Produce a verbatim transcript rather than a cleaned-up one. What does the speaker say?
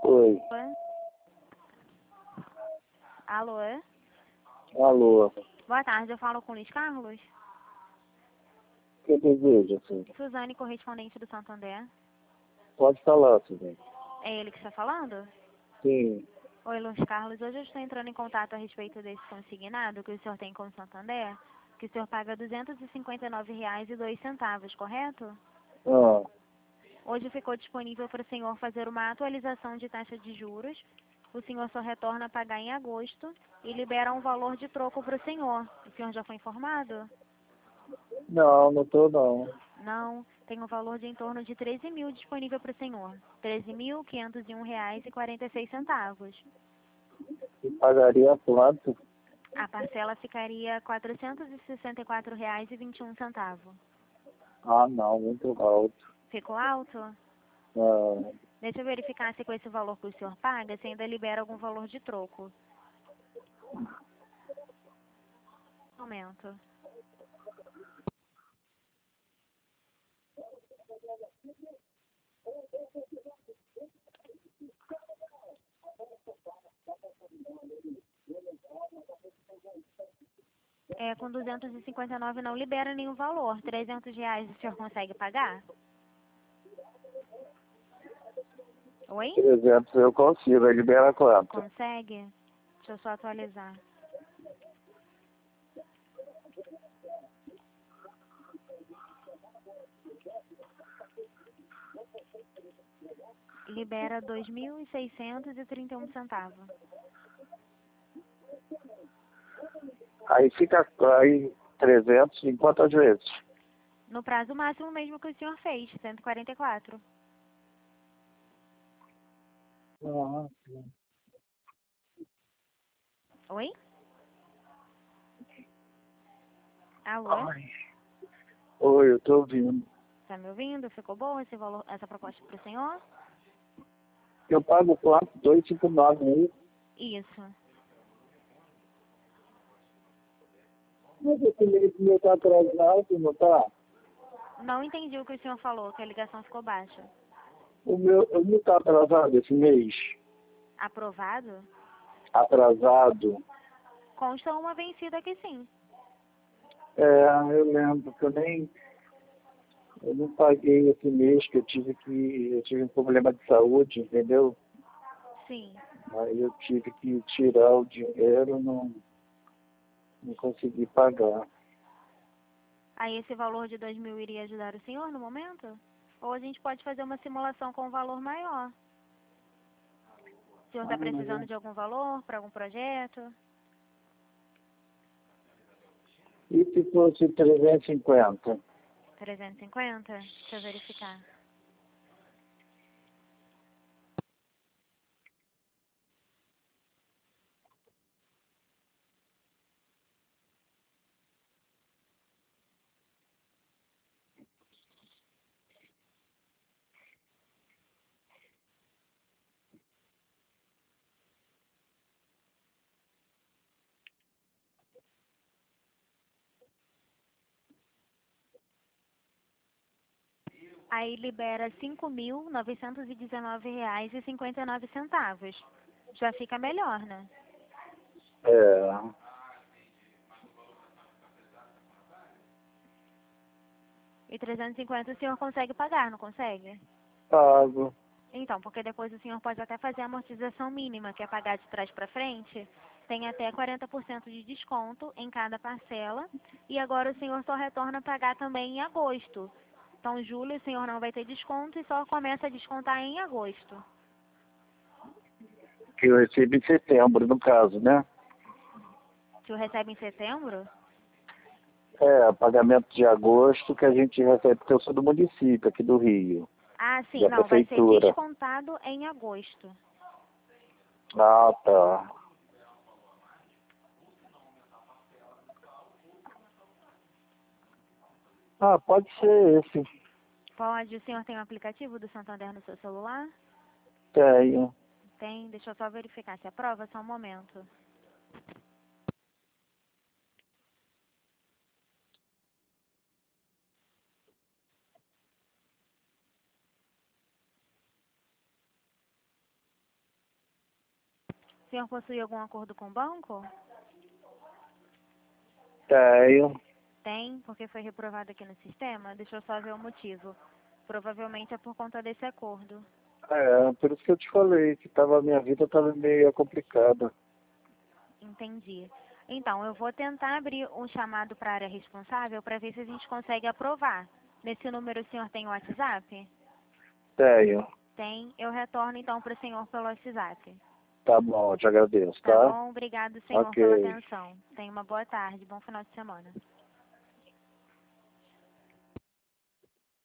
Oi. Oi? Alô? Alô. Boa tarde, eu falo com o Luiz Carlos. O que deseja, senhor? Suzane, correspondente do Santander. Pode falar, Suzane. É ele que está falando? Sim. Oi, Luiz Carlos. Hoje eu estou entrando em contato a respeito desse consignado que o senhor tem com o Santander, que o senhor paga duzentos e cinquenta e nove reais e dois centavos, correto? Ah, Hoje ficou disponível para o senhor fazer uma atualização de taxa de juros. O senhor só retorna a pagar em agosto e libera um valor de troco para o senhor. O senhor já foi informado? não, não tô não. Não, tem um valor de em torno de treze mil disponível para o senhor. treze mil quinhentos e um reais e quarenta e seis centavos. E pagaria quanto? A parcela ficaria quatrocentos e sessenta e quatro reais e vinte e um centavos. Ah, não, muito alto. Ficou alto? Ah, Deixa eu verificar se com esse valor que o senhor paga, se ainda libera algum valor de troco. Um momento. É, com duzentos e cinquenta e nove não libera nenhum valor. trezentos reais o senhor consegue pagar? Oi? trezentos eu consigo, aí libera quanto? Consegue? Deixa eu só atualizar. Libera dois mil e seiscentos e trinta e um centavos. Aí fica aí trezentos em quantas vezes? No prazo máximo mesmo que o senhor fez, cento e quarenta e quatro. Ah, sim. Oi? Alô? Ai. Oi, eu tô ouvindo. Tá me ouvindo? Ficou bom esse valor, essa proposta para o senhor? Eu pago quanto? duzentos e cinquenta e nove aí. Isso. Mas esse mês meu tá atrasado, não tá? Não entendi o que o senhor falou, que a ligação ficou baixa. O meu, eu não tá atrasado esse mês. Aprovado? Atrasado. Consta uma vencida aqui sim. É, eu lembro que eu nem, eu não paguei esse mês, que eu tive que, eu tive um problema de saúde, entendeu? Sim. Aí eu tive que tirar o dinheiro, não, não consegui pagar. Aí esse valor de dois mil iria ajudar o senhor no momento? Ou a gente pode fazer uma simulação com um valor maior? O senhor está Ah, mas precisando é- de algum valor para algum projeto? E se fosse trezentos e cinquenta? trezentos e cinquenta? Deixa eu verificar. Aí libera cinco mil novecentos e dezenove reais e cinquenta e nove centavos. Já fica melhor, né? É, E trezentos e cinquenta o senhor consegue pagar, não consegue? pago. Então, porque depois o senhor pode até fazer a amortização mínima, que é pagar de trás para frente. Tem até quarenta por cento de desconto em cada parcela. E agora o senhor só retorna a pagar também em agosto. Então, julho o senhor não vai ter desconto e só começa a descontar em agosto. Que eu recebi em setembro, no caso, né? O senhor recebe em setembro? É, pagamento de agosto que a gente recebe, porque eu sou do município aqui do Rio, Ah, sim, da não, vai ser prefeitura. descontado em agosto. Ah, tá. Ah, pode ser esse. Pode, o senhor tem o aplicativo do Santander no seu celular? Tenho. Tem, deixa eu só verificar se aprova, só um momento. senhor possui algum acordo com o banco? Tenho. Tem, porque foi reprovado aqui no sistema. Deixa eu só ver o motivo. Provavelmente é por conta desse acordo. É, por isso que eu te falei, que tava, a minha vida estava meio complicada. Entendi. Então, eu vou tentar abrir um chamado para a área responsável para ver se a gente consegue aprovar. Nesse número o senhor tem o WhatsApp? Tenho. Tem. Eu retorno então para o senhor pelo WhatsApp. Tá bom, eu te agradeço, Tá tá? bom? Obrigado, senhor, Ok. pela atenção. Tenha uma boa tarde. Bom final de semana.